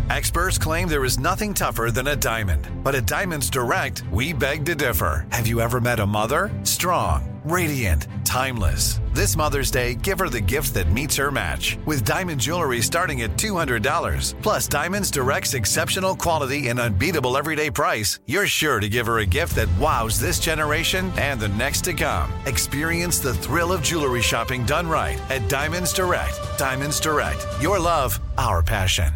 Experts claim there is nothing tougher than a diamond. But at Diamonds Direct, we beg to differ. Have you ever met a mother? Strong, radiant, timeless. This Mother's Day, give her the gift that meets her match. With diamond jewelry starting at $200. Plus Diamonds Direct's exceptional quality and unbeatable everyday price, you're sure to give her a gift that wows this generation and the next to come. Experience the thrill of jewelry shopping done right at Diamonds Direct. Diamonds Direct. Your love, our passion.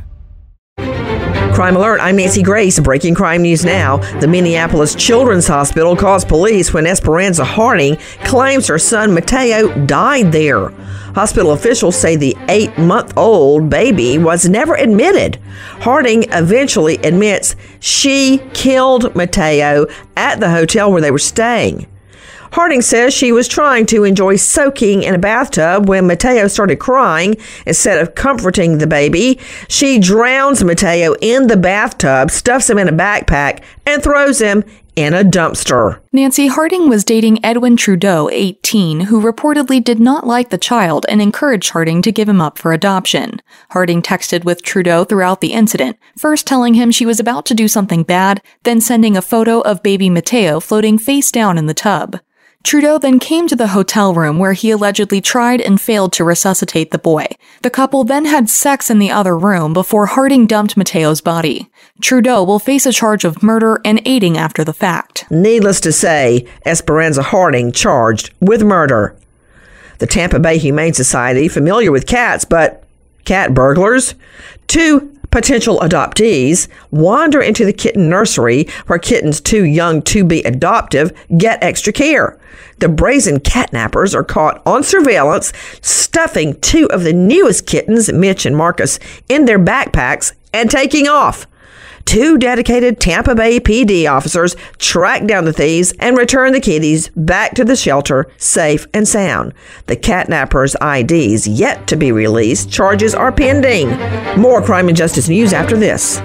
Crime Alert, I'm Nancy Grace. Breaking crime news now. The Minneapolis Children's Hospital calls police when Esperanza Harding claims her son Mateo died there. Hospital officials say the 8-month-old baby was never admitted. Harding eventually admits she killed Mateo at the hotel where they were staying. Harding says she was trying to enjoy soaking in a bathtub when Mateo started crying. Instead of comforting the baby, she drowns Mateo in the bathtub, stuffs him in a backpack, and throws him in a dumpster. Nancy, Harding was dating Edwin Trudeau, 18, who reportedly did not like the child and encouraged Harding to give him up for adoption. Harding texted with Trudeau throughout the incident, first telling him she was about to do something bad, then sending a photo of baby Mateo floating face down in the tub. Trudeau then came to the hotel room where he allegedly tried and failed to resuscitate the boy. The couple then had sex in the other room before Harding dumped Mateo's body. Trudeau will face a charge of murder and aiding after the fact. Needless to say, Esperanza Harding charged with murder. The Tampa Bay Humane Society, familiar with cats, but cat burglars? 2 potential adoptees wander into the kitten nursery where kittens too young to be adoptive get extra care. The brazen catnappers are caught on surveillance stuffing 2 of the newest kittens, Mitch and Marcus, in their backpacks and taking off. 2 dedicated Tampa Bay PD officers track down the thieves and return the kitties back to the shelter safe and sound. The catnappers' IDs yet to be released. Charges are pending. More crime and justice news after this.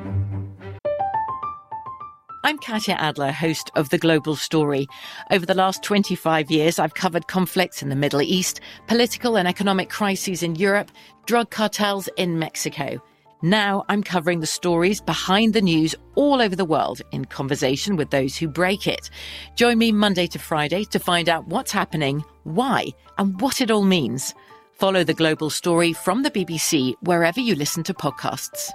I'm Katya Adler, host of The Global Story. Over the last 25 years, I've covered conflicts in the Middle East, political and economic crises in Europe, drug cartels in Mexico. Now I'm covering the stories behind the news all over the world in conversation with those who break it. Join me Monday to Friday to find out what's happening, why, and what it all means. Follow The Global Story from the BBC wherever you listen to podcasts.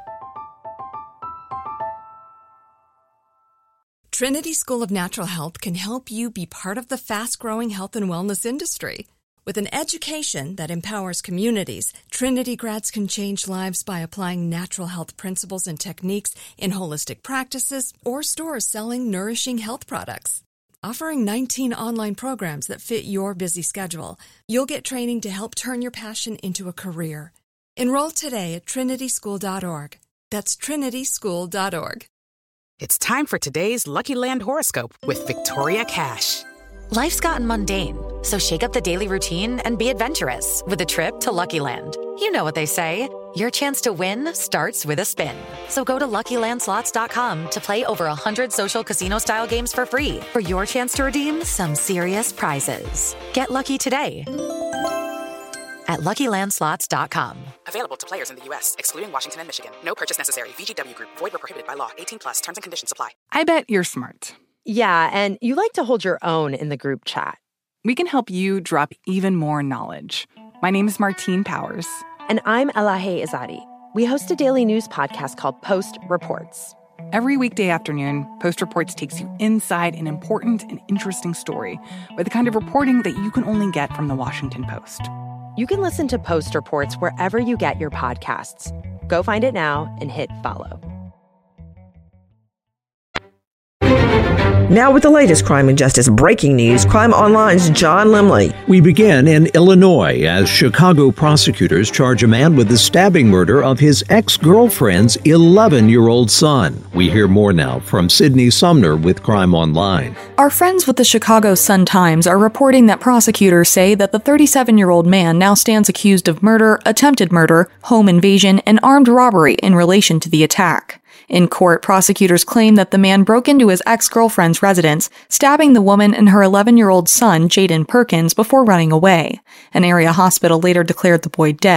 Trinity School of Natural Health can help you be part of the fast-growing health and wellness industry. With an education that empowers communities, Trinity grads can change lives by applying natural health principles and techniques in holistic practices or stores selling nourishing health products. Offering 19 online programs that fit your busy schedule, you'll get training to help turn your passion into a career. Enroll today at trinityschool.org. That's trinityschool.org. It's time for today's Lucky Land horoscope with Victoria Cash. Life's gotten mundane, so shake up the daily routine and be adventurous with a trip to Lucky Land. You know what they say, your chance to win starts with a spin. So go to LuckyLandSlots.com to play over 100 social casino-style games for free for your chance to redeem some serious prizes. Get lucky today at LuckyLandSlots.com. Available to players in the U.S., excluding Washington and Michigan. No purchase necessary. VGW Group. Void where prohibited by law. 18+. Terms and conditions apply. I bet you're smart. Yeah, and you like to hold your own in the group chat. We can help you drop even more knowledge. My name is Martine Powers. And I'm Elahe Izadi. We host a daily news podcast called Post Reports. Every weekday afternoon, Post Reports takes you inside an important and interesting story with the kind of reporting that you can only get from the Washington Post. You can listen to Post Reports wherever you get your podcasts. Go find it now and hit follow. Now with the latest crime and justice breaking news, Crime Online's John Limley. We begin in Illinois as Chicago prosecutors charge a man with the stabbing murder of his ex-girlfriend's 11-year-old son. We hear more now from Sydney Sumner with Crime Online. Our friends with the Chicago Sun-Times are reporting that prosecutors say that the 37-year-old man now stands accused of murder, attempted murder, home invasion, and armed robbery in relation to the attack. In court, prosecutors claim that the man broke into his ex-girlfriend's residence, stabbing the woman and her 11-year-old son, Jaden Perkins, before running away. An area hospital later declared the boy dead.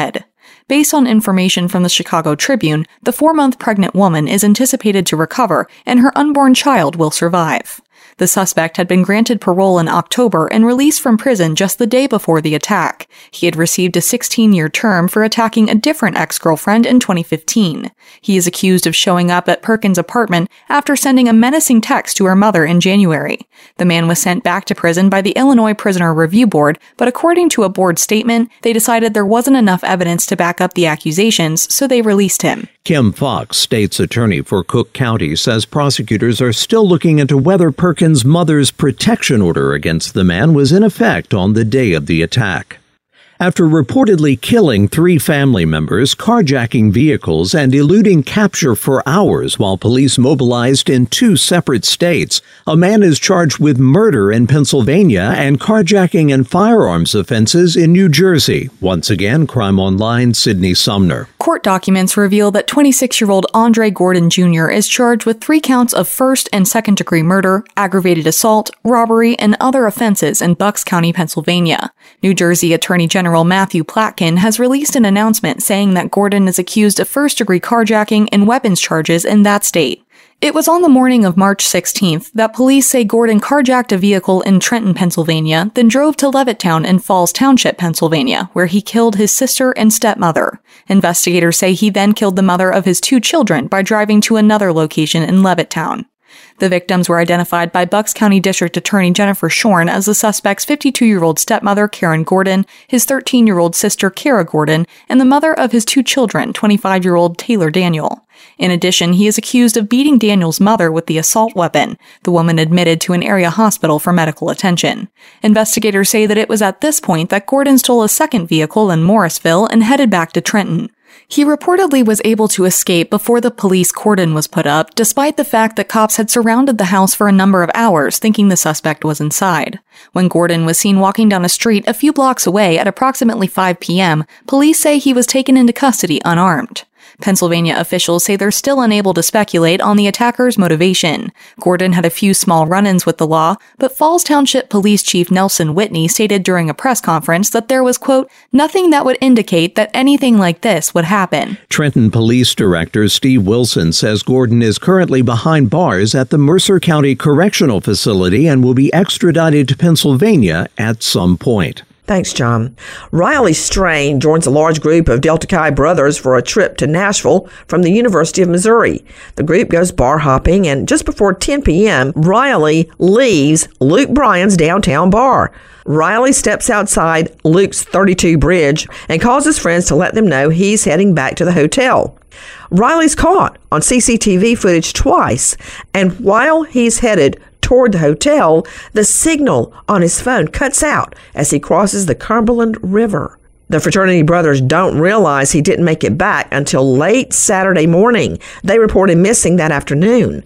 Based on information from the Chicago Tribune, the 4-month pregnant woman is anticipated to recover and her unborn child will survive. The suspect had been granted parole in October and released from prison just the day before the attack. He had received a 16-year term for attacking a different ex-girlfriend in 2015. He is accused of showing up at Perkins' apartment after sending a menacing text to her mother in January. The man was sent back to prison by the Illinois Prisoner Review Board, but according to a board statement, they decided there wasn't enough evidence to back up the accusations, so they released him. Kim Fox, state's attorney for Cook County, says prosecutors are still looking into whether Perkins' mother's protection order against the man was in effect on the day of the attack. After reportedly killing 3 family members, carjacking vehicles, and eluding capture for hours while police mobilized in 2 separate states, a man is charged with murder in Pennsylvania and carjacking and firearms offenses in New Jersey. Once again, Crime Online, Sydney Sumner. Court documents reveal that 26-year-old Andre Gordon Jr. is charged with 3 counts of first and second-degree murder, aggravated assault, robbery, and other offenses in Bucks County, Pennsylvania. New Jersey Attorney General Matthew Platkin has released an announcement saying that Gordon is accused of first-degree carjacking and weapons charges in that state. It was on the morning of March 16th that police say Gordon carjacked a vehicle in Trenton, Pennsylvania, then drove to Levittown in Falls Township, Pennsylvania, where he killed his sister and stepmother. Investigators say he then killed the mother of his 2 children by driving to another location in Levittown. The victims were identified by Bucks County District Attorney Jennifer Shorn as the suspect's 52-year-old stepmother, Karen Gordon, his 13-year-old sister, Kara Gordon, and the mother of his 2 children, 25-year-old Taylor Daniel. In addition, he is accused of beating Daniel's mother with the assault weapon. The woman admitted to an area hospital for medical attention. Investigators say that it was at this point that Gordon stole a second vehicle in Morrisville and headed back to Trenton. He reportedly was able to escape before the police cordon was put up, despite the fact that cops had surrounded the house for a number of hours, thinking the suspect was inside. When Gordon was seen walking down a street a few blocks away at approximately 5 p.m., police say he was taken into custody unarmed. Pennsylvania officials say they're still unable to speculate on the attacker's motivation. Gordon had a few small run-ins with the law, but Falls Township Police Chief Nelson Whitney stated during a press conference that there was, quote, nothing that would indicate that anything like this would happen. Trenton Police Director Steve Wilson says Gordon is currently behind bars at the Mercer County Correctional Facility and will be extradited to Pennsylvania at some point. Thanks, John. Riley Strain joins a large group of Delta Chi brothers for a trip to Nashville from the University of Missouri. The group goes bar hopping, and just before 10 p.m., Riley leaves Luke Bryan's downtown bar. Riley steps outside Luke's 32 bridge and calls his friends to let them know he's heading back to the hotel. Riley's caught on CCTV footage twice, and while he's headed toward the hotel, the signal on his phone cuts out as he crosses the Cumberland River. The fraternity brothers don't realize he didn't make it back until late Saturday morning. They reported missing that afternoon.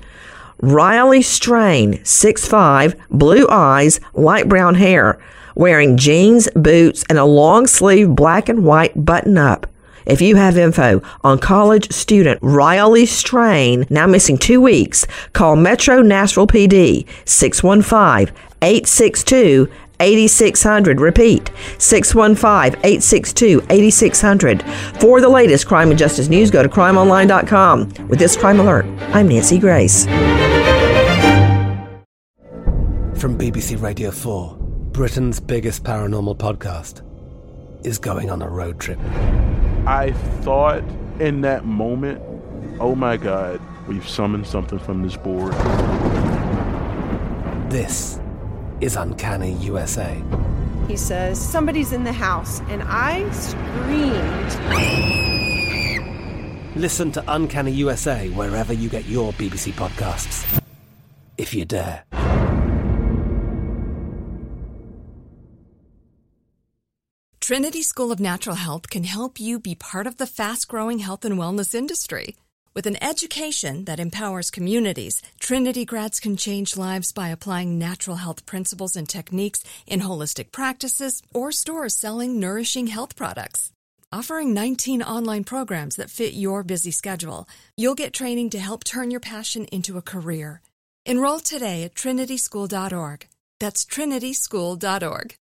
Riley Strain, 6'5", blue eyes, light brown hair, wearing jeans, boots, and a long-sleeve black and white button-up. If you have info on college student Riley Strain, now missing 2 weeks, call Metro Nashville PD, 615-862-8600. Repeat, 615-862-8600. For the latest crime and justice news, go to crimeonline.com. With this crime alert, I'm Nancy Grace. From BBC Radio 4, Britain's biggest paranormal podcast is going on a road trip. I thought in that moment, oh my God, we've summoned something from this board. This is Uncanny USA. He says, somebody's in the house, and I screamed. Listen to Uncanny USA wherever you get your BBC podcasts, if you dare. Trinity School of Natural Health can help you be part of the fast-growing health and wellness industry. With an education that empowers communities, Trinity grads can change lives by applying natural health principles and techniques in holistic practices or stores selling nourishing health products. Offering 19 online programs that fit your busy schedule, you'll get training to help turn your passion into a career. Enroll today at trinityschool.org. That's trinityschool.org.